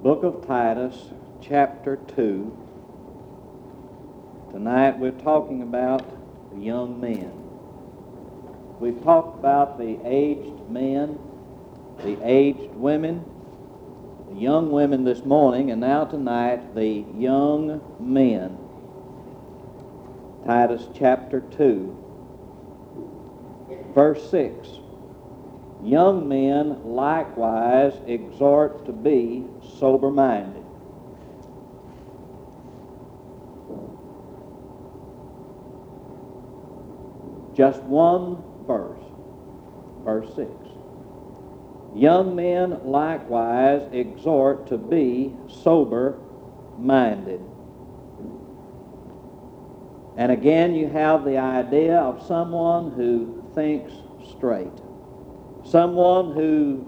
Book of Titus, chapter 2. Tonight we're talking about the young men. We've talked about the aged men, the aged women, the young women this morning, and now tonight the young men. Titus chapter 2, verse 6. Young men likewise exhort to be sober-minded. Just one verse, verse 6. Young men likewise exhort to be sober-minded. And again you have the idea of someone who thinks straight. Someone who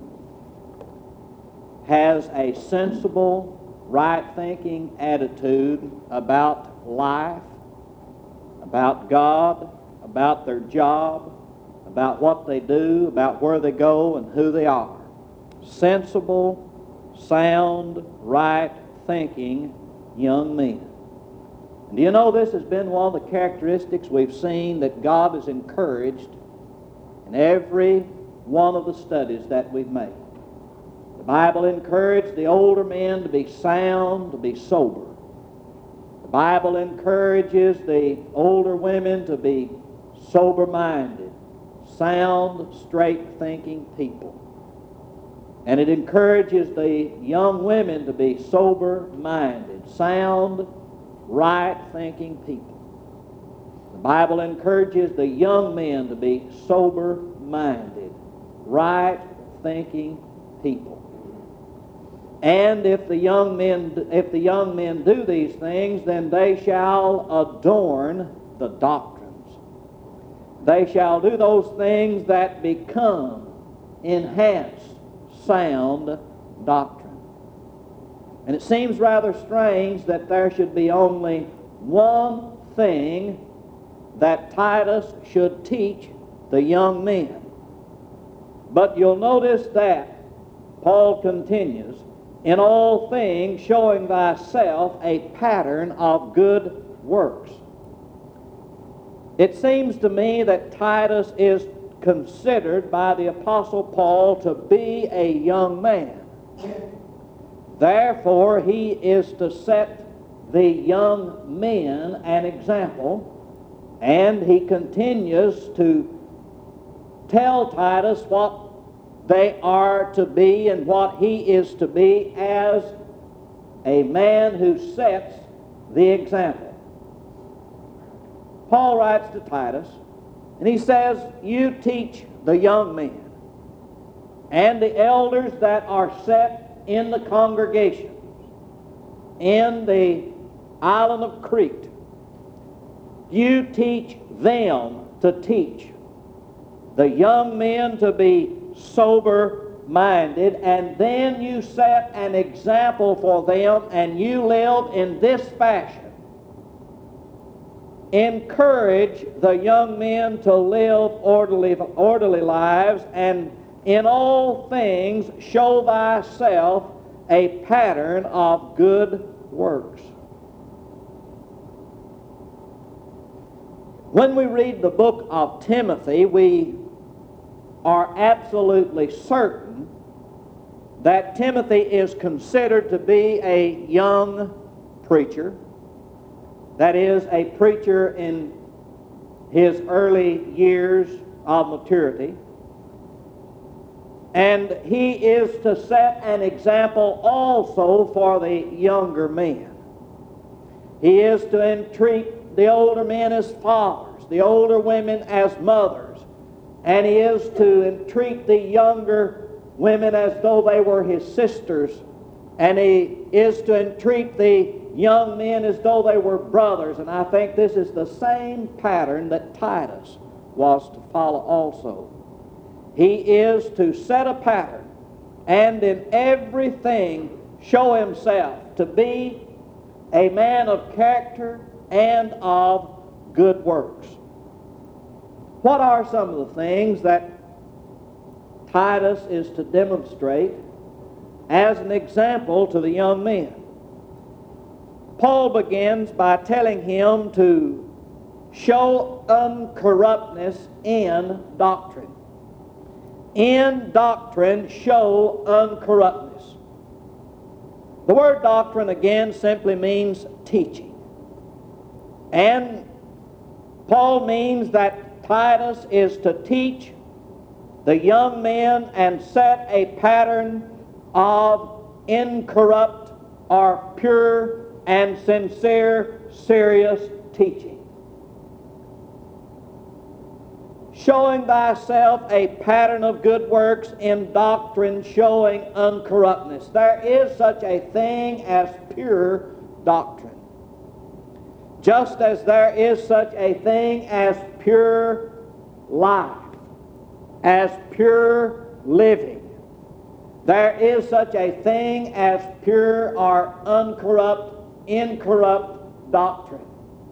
has a sensible, right-thinking attitude about life, about God, about their job, about what they do, about where they go and who they are. Sensible, sound, right-thinking young men. And do you know this has been one of the characteristics we've seen that God has encouraged in every one of the studies that we've made. The Bible encouraged the older men to be sound, to be sober. The Bible encourages the older women to be sober-minded, sound, straight-thinking people. And it encourages the young women to be sober-minded, sound, right-thinking people. The Bible encourages the young men to be sober-minded, right-thinking people. And if the young men do these things, then they shall adorn the doctrines. They shall do those things that become, enhance, sound doctrine. And it seems rather strange that there should be only one thing that Titus should teach the young men. But you'll notice that Paul continues, in all things showing thyself a pattern of good works. It seems to me that Titus is considered by the Apostle Paul to be a young man. Therefore, he is to set the young men an example, and he continues to tell Titus what they are to be and what he is to be as a man who sets the example. Paul writes to Titus, and he says, you teach the young men and the elders that are set in the congregation in the island of Crete. You teach them to teach the young men to be sober-minded, and then you set an example for them, and you live in this fashion. Encourage the young men to live orderly lives, and in all things show thyself a pattern of good works. When we read the book of Timothy, we are absolutely certain that Timothy is considered to be a young preacher. That is, a preacher in his early years of maturity. And he is to set an example also for the younger men. He is to entreat the older men as fathers, the older women as mothers, and he is to entreat the younger women as though they were his sisters, and he is to entreat the young men as though they were brothers. And I think this is the same pattern that Titus was to follow also. He is to set a pattern and in everything show himself to be a man of character and of good works. What are some of the things that Titus is to demonstrate as an example to the young men. Paul begins by telling him to show uncorruptness in doctrine. In doctrine, show uncorruptness. The word doctrine again simply means teaching. And Paul means that Titus is to teach the young men and set a pattern of incorrupt or pure and sincere, serious teaching. Showing thyself a pattern of good works in doctrine, showing uncorruptness. There is such a thing as pure doctrine. Just as there is such a thing as pure life, as pure living, there is such a thing as pure or incorrupt doctrine.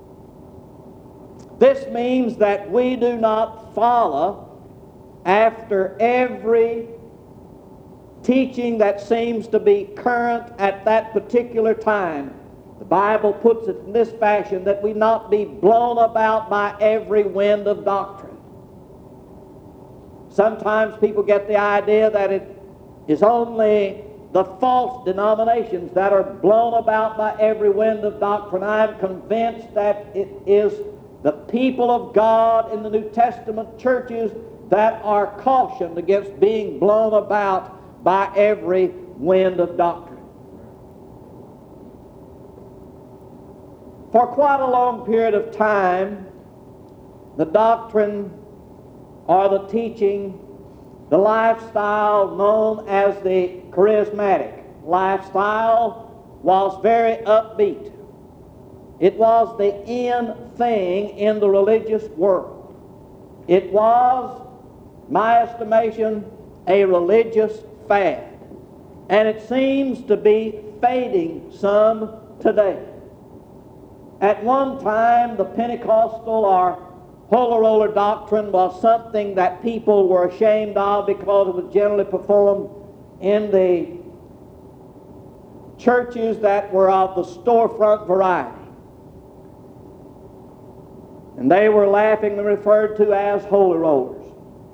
This means that we do not follow after every teaching that seems to be current at that particular time. The Bible puts it in this fashion, that we not be blown about by every wind of doctrine. Sometimes people get the idea that it is only the false denominations that are blown about by every wind of doctrine. I'm convinced that it is the people of God in the New Testament churches that are cautioned against being blown about by every wind of doctrine. For quite a long period of time, the doctrine or the teaching, the lifestyle known as the charismatic lifestyle was very upbeat. It was the in thing in the religious world. It was, my estimation, a religious fad. And it seems to be fading some today. At one time, the Pentecostal or Holy Roller doctrine was something that people were ashamed of because it was generally performed in the churches that were of the storefront variety. And they were laughingly referred to as Holy Rollers.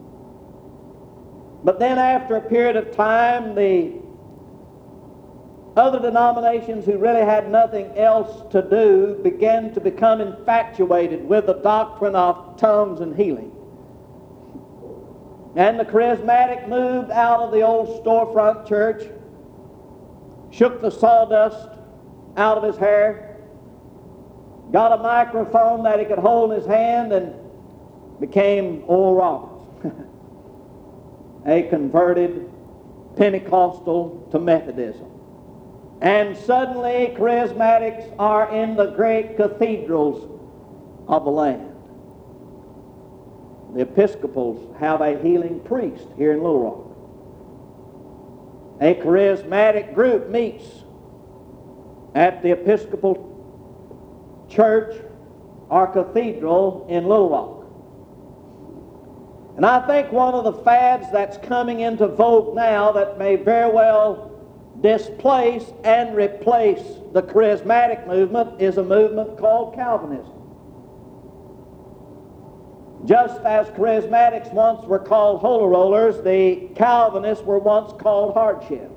But then after a period of time, the other denominations who really had nothing else to do began to become infatuated with the doctrine of tongues and healing. And the charismatic moved out of the old storefront church, shook the sawdust out of his hair, got a microphone that he could hold in his hand, and became Oral Roberts, a converted Pentecostal to Methodism. And suddenly charismatics are in the great cathedrals of the land. The Episcopals have a healing priest here in Little Rock. A charismatic group meets at the Episcopal church or cathedral in Little Rock. And I think one of the fads that's coming into vogue now that may very well displace and replace the charismatic movement is a movement called Calvinism. Just as charismatics once were called Holy Rollers, the Calvinists were once called Hardships.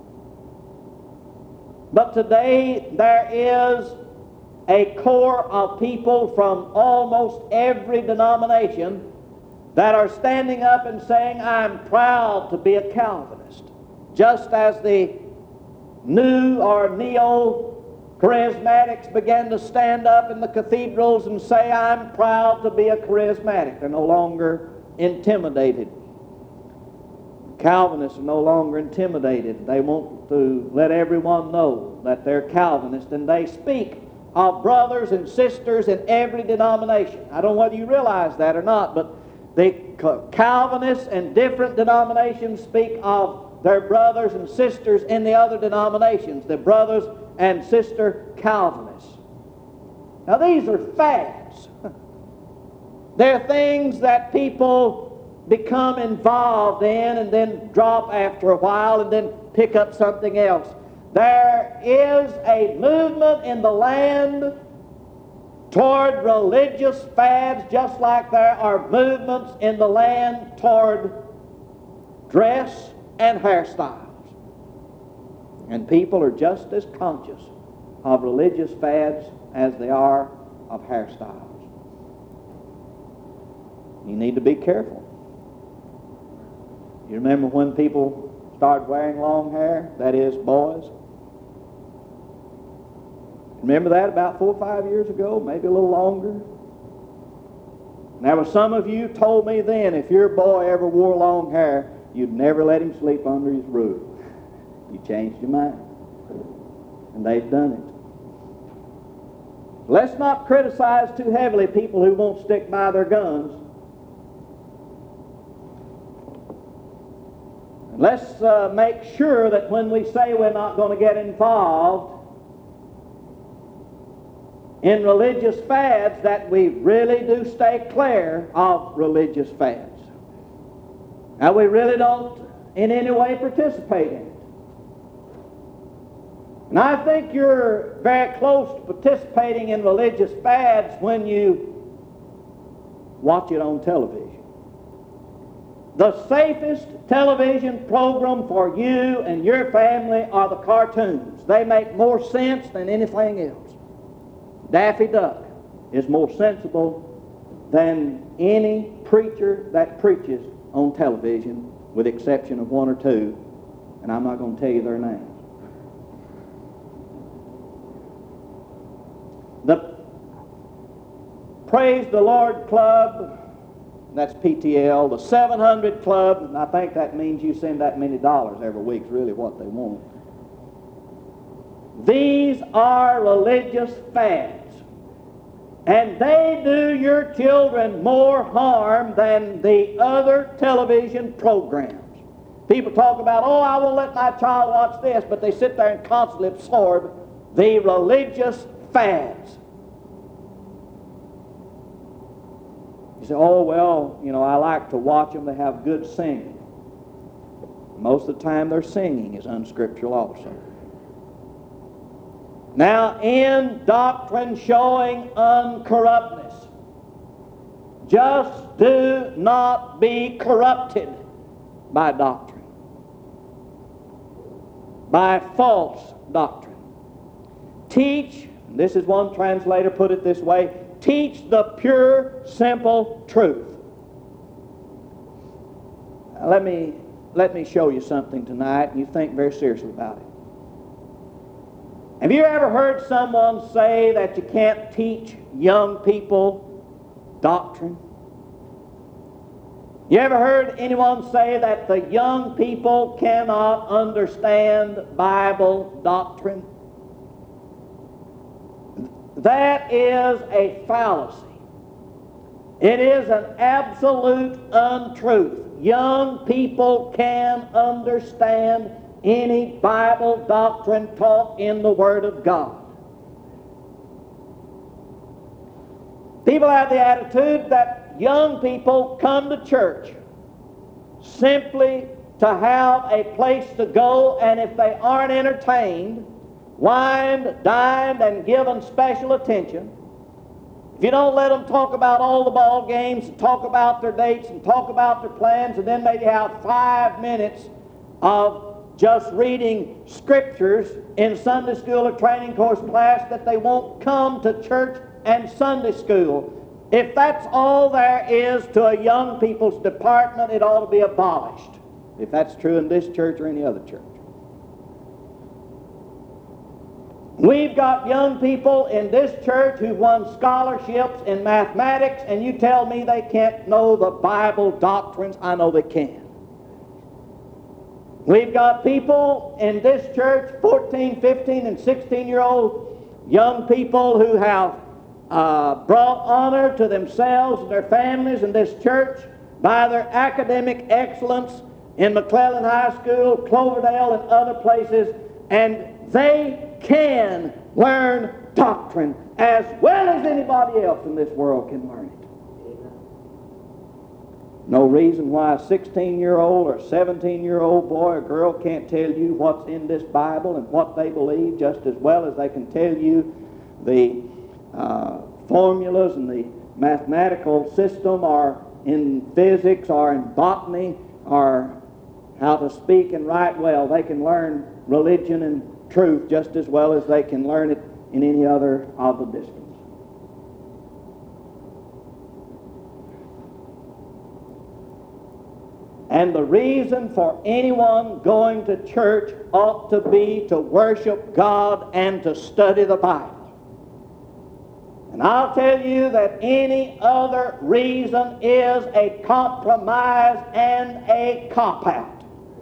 But today there is a core of people from almost every denomination that are standing up and saying, I'm proud to be a Calvinist. Just as the new or neo-charismatics began to stand up in the cathedrals and say, I'm proud to be a charismatic. They're no longer intimidated. Calvinists are no longer intimidated. They want to let everyone know that they're Calvinists, and they speak of brothers and sisters in every denomination. I don't know whether you realize that or not, but the Calvinists and different denominations speak of their brothers and sisters in the other denominations, the brothers and sister Calvinists. Now these are fads. They're things that people become involved in and then drop after a while and then pick up something else. There is a movement in the land toward religious fads, just like there are movements in the land toward dress and hairstyles. And people are just as conscious of religious fads as they are of hairstyles. You need to be careful. You remember when people started wearing long hair? That is, boys. Remember that about 4 or 5 years ago, maybe a little longer? And there were some of you told me then, if your boy ever wore long hair, you'd never let him sleep under his roof. You changed your mind. And they've done it. Let's not criticize too heavily people who won't stick by their guns. Let's make sure that when we say we're not going to get involved in religious fads, that we really do stay clear of religious fads. Now, we really don't in any way participate in it. And I think you're very close to participating in religious fads when you watch it on television. The safest television program for you and your family are the cartoons. They make more sense than anything else. Daffy Duck is more sensible than any preacher that preaches on television, with the exception of one or two, and I'm not going to tell you their names. The Praise the Lord Club, that's PTL, the 700 Club, and I think that means you send that many dollars every week, is really what they want. These are religious fads. And they do your children more harm than the other television programs. People talk about, oh, I won't let my child watch this, but they sit there and constantly absorb the religious fads. You say, oh, well, I like to watch them. They have good singing. Most of the time their singing is unscriptural also. Now, in doctrine showing uncorruptness, just do not be corrupted by doctrine, by false doctrine. Teach, this is one translator put it this way, teach the pure, simple truth. Now, let me show you something tonight, and you think very seriously about it. Have you ever heard someone say that you can't teach young people doctrine? You ever heard anyone say that the young people cannot understand Bible doctrine? That is a fallacy. It is an absolute untruth. Young people can understand any Bible doctrine taught in the Word of God. People have the attitude that young people come to church simply to have a place to go, and if they aren't entertained, wined, dined, and given special attention, if you don't let them talk about all the ball games and talk about their dates and talk about their plans, and then maybe have 5 minutes of just reading scriptures in Sunday school or training course class, that they won't come to church and Sunday school. If that's all there is to a young people's department, it ought to be abolished, if that's true in this church or any other church. We've got young people in this church who've won scholarships in mathematics, and you tell me they can't know the Bible doctrines? I know they can. We've got people in this church, 14, 15, and 16-year-old young people who have brought honor to themselves and their families in this church by their academic excellence in McClellan High School, Cloverdale, and other places, and they can learn doctrine as well as anybody else in this world can learn it. No reason why a 16-year-old or 17-year-old boy or girl can't tell you what's in this Bible and what they believe just as well as they can tell you the formulas and the mathematical system, or in physics, or in botany, or how to speak and write well. They can learn religion and truth just as well as they can learn it in any other of the disciplines. And the reason for anyone going to church ought to be to worship God and to study the Bible. And I'll tell you that any other reason is a compromise and a cop-out.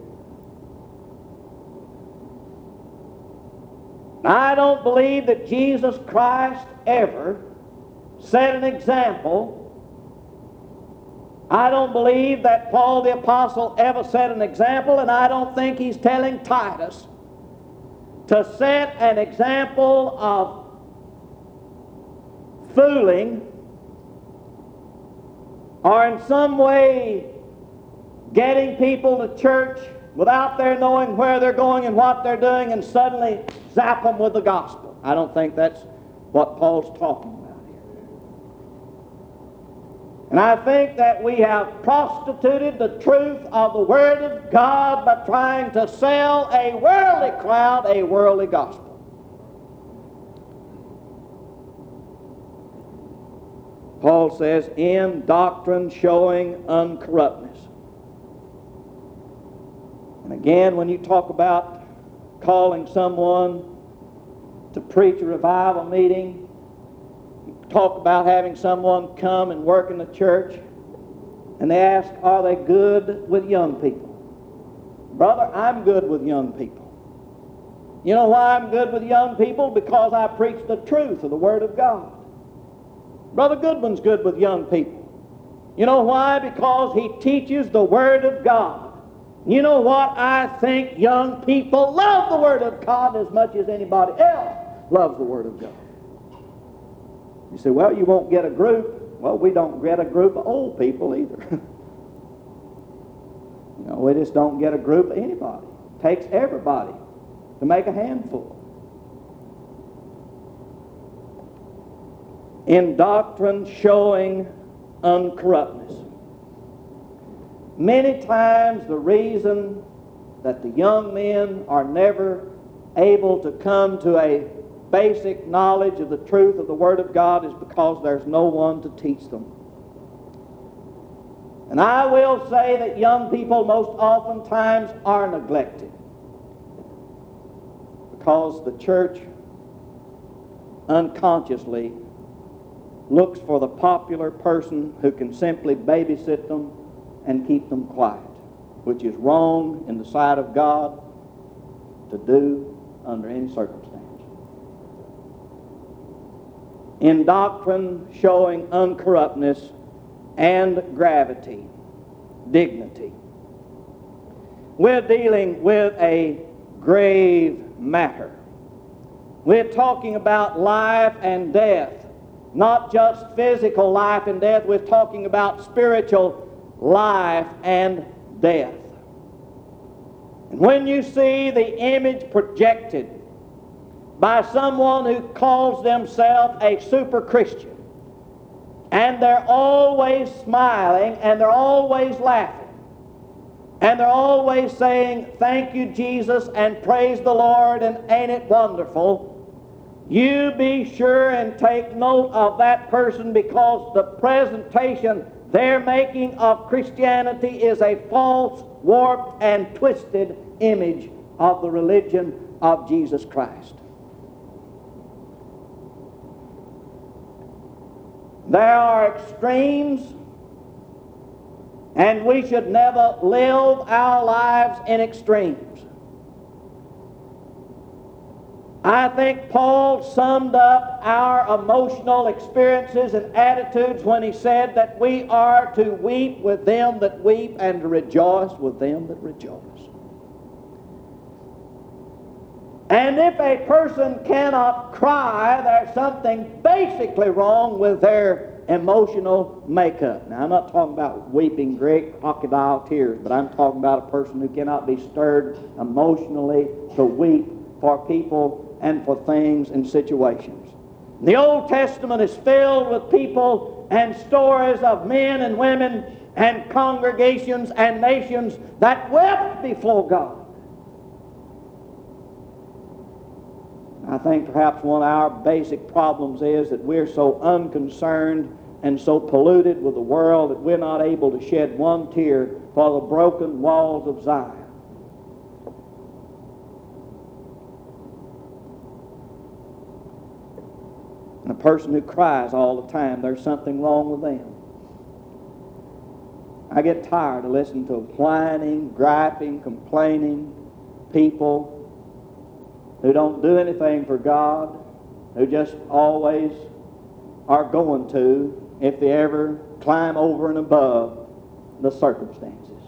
I don't believe that Jesus Christ ever set an example. I don't believe that Paul the Apostle ever set an example, and I don't think he's telling Titus to set an example of fooling or in some way getting people to church without their knowing where they're going and what they're doing and suddenly zap them with the gospel. I don't think that's what Paul's talking about here. And I think that we have prostituted the truth of the Word of God by trying to sell a worldly crowd a worldly gospel. Paul says, in doctrine showing uncorruptness. And again, when you talk about calling someone to preach a revival meeting, you talk about having someone come and work in the church, and they ask, are they good with young people? Brother, I'm good with young people. You know why I'm good with young people? Because I preach the truth of the Word of God. Brother Goodwin's good with young people. You know why? Because he teaches the Word of God. You know what? I think young people love the Word of God as much as anybody else loves the Word of God. You say, well, you won't get a group. Well, we don't get a group of old people either. You know, we just don't get a group of anybody. It takes everybody to make a handful. In doctrine showing uncorruptness. Many times the reason that the young men are never able to come to a basic knowledge of the truth of the Word of God is because there's no one to teach them. And I will say that young people most oftentimes are neglected because the church unconsciously looks for the popular person who can simply babysit them and keep them quiet, which is wrong in the sight of God to do under any circumstance. In doctrine showing uncorruptness and gravity, dignity. We're dealing with a grave matter. We're talking about life and death. Not just physical life and death, we're talking about spiritual life and death. And when you see the image projected by someone who calls themselves a super Christian, and they're always smiling, and they're always laughing, and they're always saying, thank you, Jesus, and praise the Lord, and ain't it wonderful, you be sure and take note of that person, because the presentation they're making of Christianity is a false, warped, and twisted image of the religion of Jesus Christ. There are extremes, and we should never live our lives in extremes. I think Paul summed up our emotional experiences and attitudes when he said that we are to weep with them that weep and to rejoice with them that rejoice. And if a person cannot cry, there's something basically wrong with their emotional makeup. Now, I'm not talking about weeping great crocodile tears, but I'm talking about a person who cannot be stirred emotionally to weep for people and for things and situations. The Old Testament is filled with people and stories of men and women and congregations and nations that wept before God. I think perhaps one of our basic problems is that we're so unconcerned and so polluted with the world that we're not able to shed one tear for the broken walls of Zion. And a person who cries all the time, there's something wrong with them. I get tired of listening to whining, griping, complaining people who don't do anything for God, who just always are going to if they ever climb over and above the circumstances.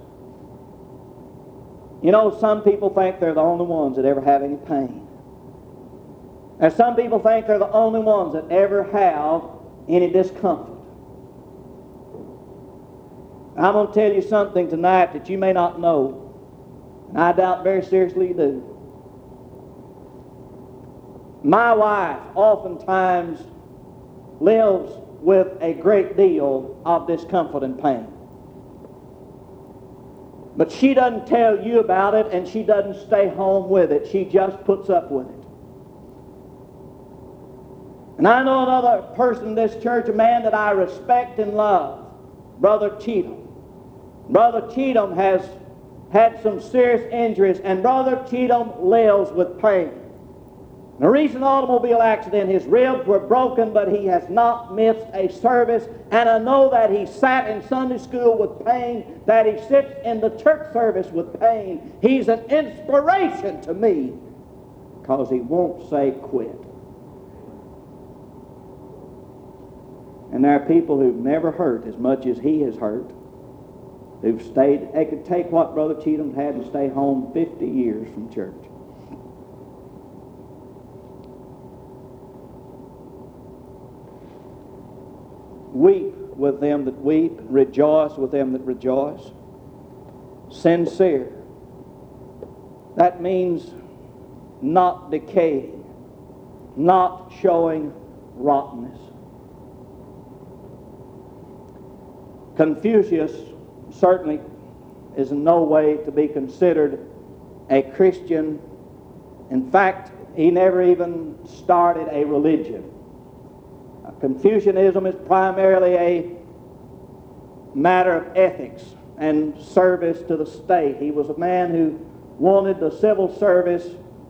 You know, some people think they're the only ones that ever have any pain. And some people think they're the only ones that ever have any discomfort. I'm going to tell you something tonight that you may not know, and I doubt very seriously you do. My wife oftentimes lives with a great deal of discomfort and pain. But she doesn't tell you about it, and she doesn't stay home with it. She just puts up with it. And I know another person in this church, a man that I respect and love, Brother Cheatham. Brother Cheatham has had some serious injuries, and Brother Cheatham lives with pain. In a recent automobile accident, his ribs were broken, but he has not missed a service. And I know that he sat in Sunday school with pain, that he sits in the church service with pain. He's an inspiration to me because he won't say quit. And there are people who've never hurt as much as he has hurt, who've stayed. They could take what Brother Cheatham had and stay home 50 years from church. Weep with them that weep, rejoice with them that rejoice. Sincere. That means not decaying, not showing rottenness. Confucius certainly is in no way to be considered a Christian. In fact, he never even started a religion. Confucianism is primarily a matter of ethics and service to the state. He was a man who wanted the civil service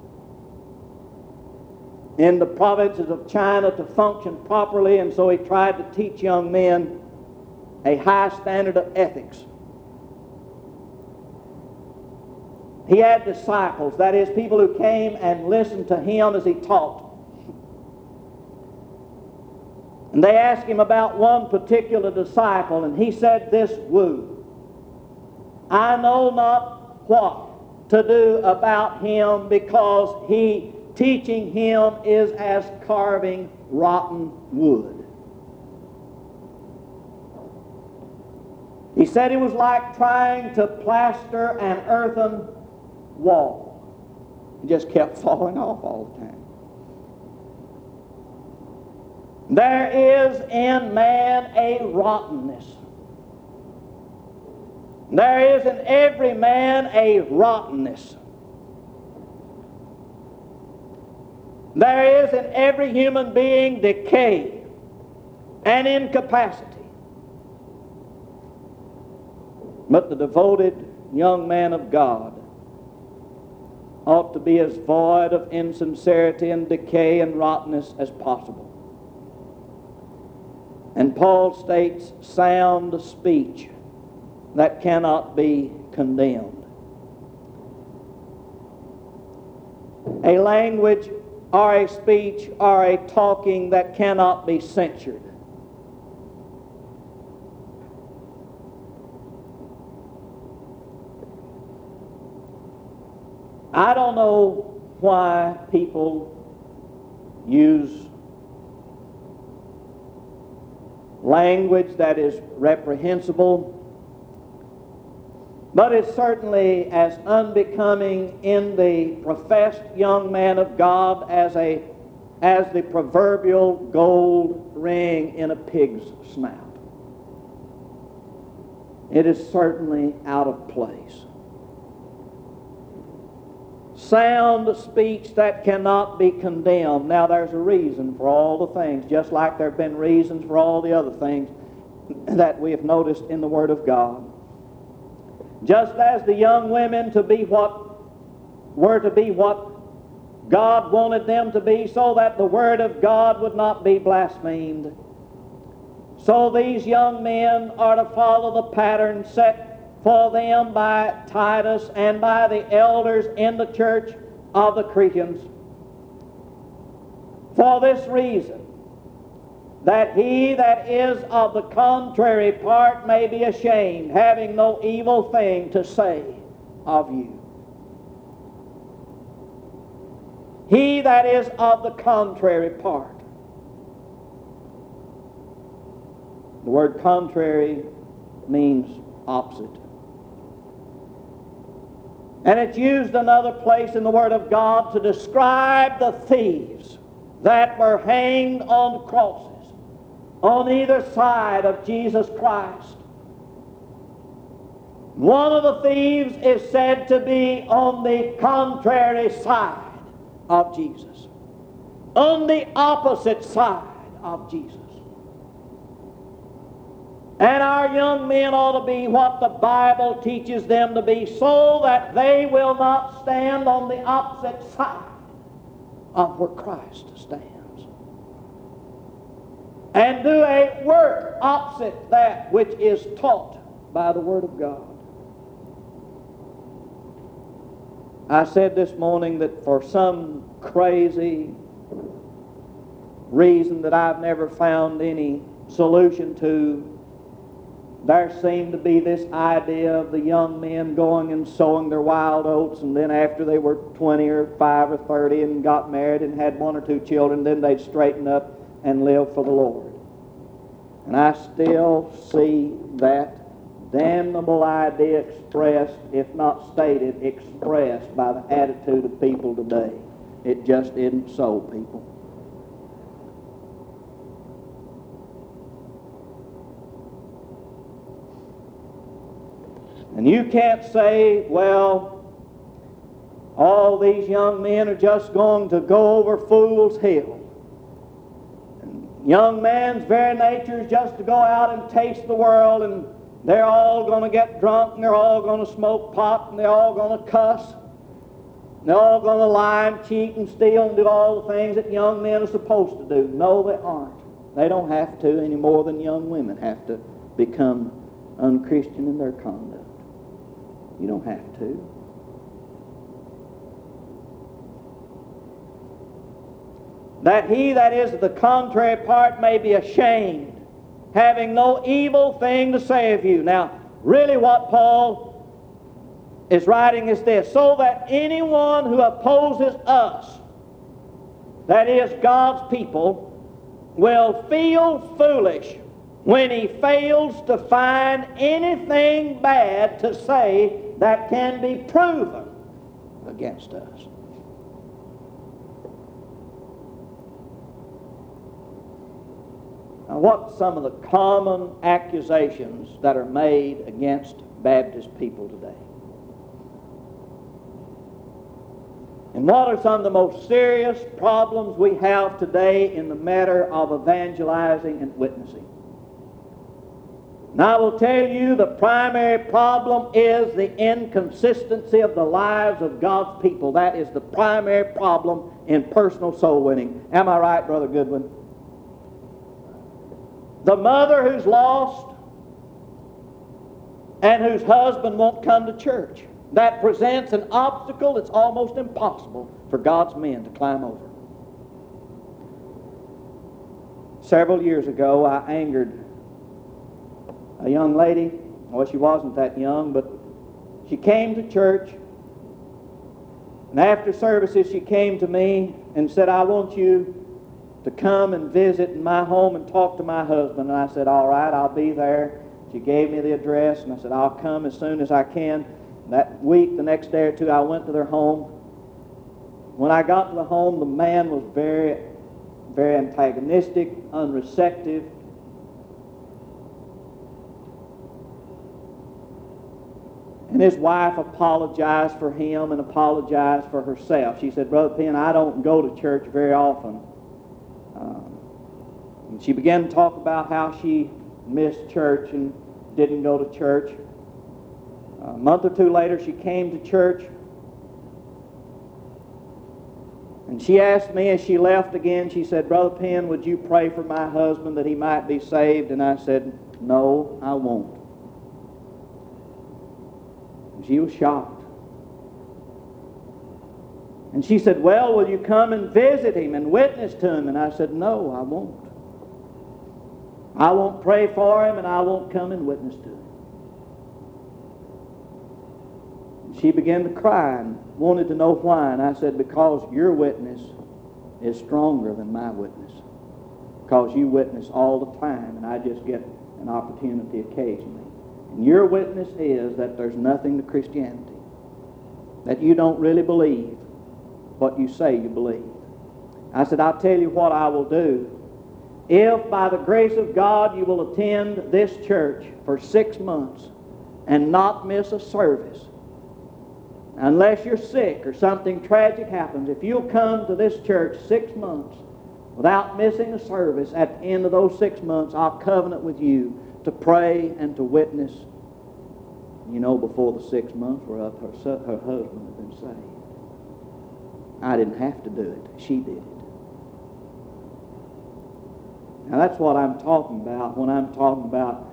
in the provinces of China to function properly, and so he tried to teach young men a high standard of ethics. He had disciples, that is, people who came and listened to him as he taught. And they asked him about one particular disciple, and he said this word: I know not what to do about him, because teaching him is as carving rotten wood. He said it was like trying to plaster an earthen wall. It just kept falling off all the time. There is in man a rottenness. There is in every man a rottenness. There is in every human being decay and incapacity. But the devoted young man of God ought to be as void of insincerity and decay and rottenness as possible. And Paul states sound speech that cannot be condemned. A language or a speech or a talking that cannot be censured. I don't know why people use language that is reprehensible, but is certainly as unbecoming in the professed young man of God as the proverbial gold ring in a pig's snout. It is certainly out of place. Sound speech that cannot be condemned. Now there's a reason for all the things, just like there have been reasons for all the other things that we have noticed in the Word of God. Just as the young women were to be what God wanted them to be, so that the Word of God would not be blasphemed, so these young men are to follow the pattern set for them by Titus and by the elders in the church of the Cretans. For this reason, that he that is of the contrary part may be ashamed, having no evil thing to say of you. He that is of the contrary part. The word contrary means opposite. And it's used another place in the Word of God to describe the thieves that were hanged on crosses on either side of Jesus Christ. One of the thieves is said to be on the contrary side of Jesus, on the opposite side of Jesus. And our young men ought to be what the Bible teaches them to be, so that they will not stand on the opposite side of where Christ stands, and do a work opposite that which is taught by the Word of God. I said this morning that for some crazy reason that I've never found any solution to, there seemed to be this idea of the young men going and sowing their wild oats, and then after they were 20 or 5 or 30 and got married and had 1 or 2 children, then they'd straighten up and live for the Lord. And I still see that damnable idea expressed, if not stated, expressed by the attitude of people today. It just isn't so, people. And you can't say, well, all these young men are just going to go over Fool's Hill. And young man's very nature is just to go out and taste the world, and they're all going to get drunk, and they're all going to smoke pot, and they're all going to cuss. And they're all going to lie and cheat and steal and do all the things that young men are supposed to do. No, they aren't. They don't have to any more than young women have to become unchristian in their conduct. You don't have to. That he that is of the contrary part may be ashamed, having no evil thing to say of you. Now, really what Paul is writing is this: so that anyone who opposes us, that is God's people, will feel foolish when he fails to find anything bad to say that can be proven against us. Now, what's some of the common accusations that are made against Baptist people today? And what are some of the most serious problems we have today in the matter of evangelizing and witnessing? And I will tell you the primary problem is the inconsistency of the lives of God's people. That is the primary problem in personal soul winning. Am I right, Brother Goodwin? The mother who's lost and whose husband won't come to church. That presents an obstacle that's almost impossible for God's men to climb over. Several years ago, I angered a young lady. Well, she wasn't that young, but she came to church. And after services, she came to me and said, I want you to come and visit in my home and talk to my husband. And I said, all right, I'll be there. She gave me the address, and I said, I'll come as soon as I can. That week, the next day or two, I went to their home. When I got to the home, the man was very, very antagonistic, unreceptive. And his wife apologized for him and apologized for herself. She said, Brother Penn, I don't go to church very often. And she began to talk about how she missed church and didn't go to church. A month or two later, she came to church. And she asked me as she left again, she said, Brother Penn, would you pray for my husband that he might be saved? And I said, no, I won't. And she was shocked. And she said, well, will you come and visit him and witness to him? And I said, no, I won't. I won't pray for him, and I won't come and witness to him. She began to cry and wanted to know why. And I said, because your witness is stronger than my witness. Because you witness all the time, and I just get an opportunity occasionally. And your witness is that there's nothing to Christianity. That you don't really believe what you say you believe. I said, I'll tell you what I will do. If by the grace of God you will attend this church for 6 months and not miss a service, unless you're sick or something tragic happens, if you'll come to this church 6 months without missing a service, at the end of those 6 months, I'll covenant with you to pray and to witness. You know, before the 6 months were up, her husband had been saved. I didn't have to do it. She did it. Now that's what I'm talking about when I'm talking about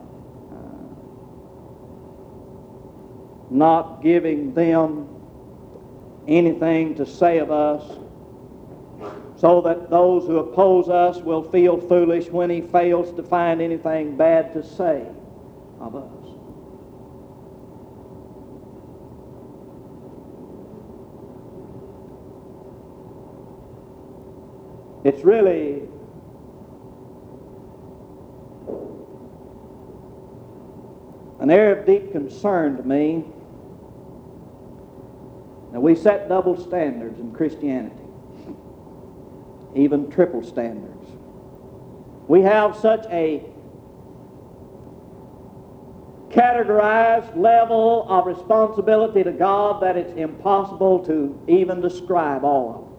not giving them anything to say of us, so that those who oppose us will feel foolish when he fails to find anything bad to say of us. It's really an area of deep concern to me. Now, we set double standards in Christianity, even triple standards. We have such a categorized level of responsibility to God that it's impossible to even describe all of them.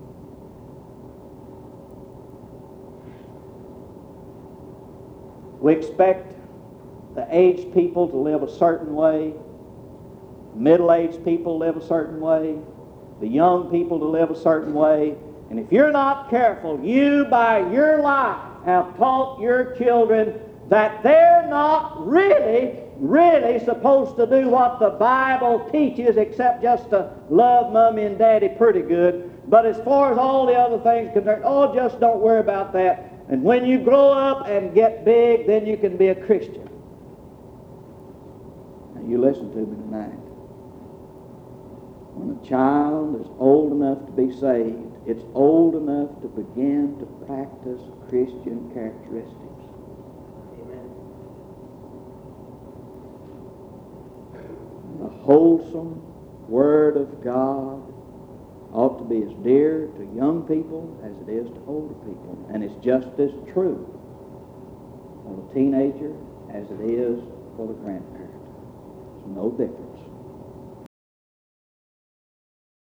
We expect the aged people to live a certain way, middle-aged people live a certain way, the young people to live a certain way, and if you're not careful, you by your life have taught your children that they're not really supposed to do what the Bible teaches, except just to love Mommy and Daddy pretty good. But as far as all the other things concerned, oh, just don't worry about that. And when you grow up and get big, then you can be a Christian. Now, you listen to me tonight. When a child is old enough to be saved, it's old enough to begin to practice Christian characteristics. Amen. The wholesome Word of God ought to be as dear to young people as it is to older people. And it's just as true for the teenager as it is for the grandparent. There's no difference.